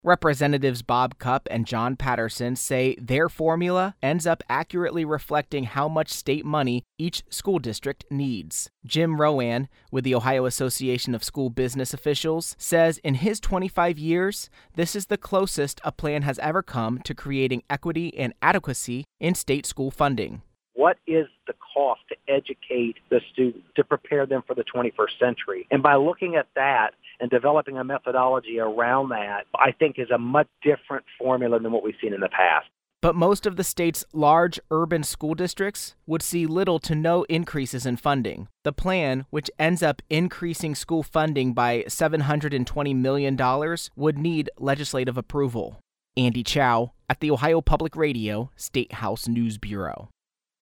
Representatives Bob Cupp and John Patterson say their formula ends up accurately reflecting how much state money each school district needs. Jim Rowan, with the Ohio Association of School Business Officials, says in his 25 years, this is the closest a plan has ever come to creating equity and adequacy in state school funding. What is the cost to educate the student, to prepare them for the 21st century? And by looking at that and developing a methodology around that, I think is a much different formula than what we've seen in the past. But most of the state's large urban school districts would see little to no increases in funding. The plan, which ends up increasing school funding by $720 million, would need legislative approval. Andy Chow at the Ohio Public Radio State House News Bureau.